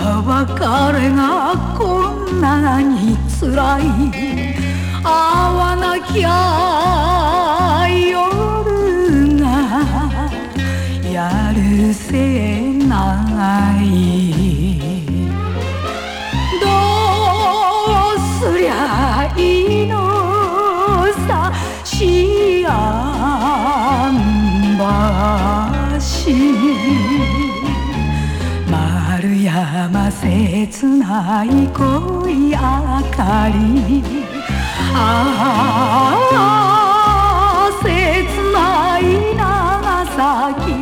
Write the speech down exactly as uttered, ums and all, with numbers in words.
別れがこんなにつらい会わなきゃ夜がやるせないどうすりゃいいのさしあん橋丸山切ない恋明かりああ切ない長崎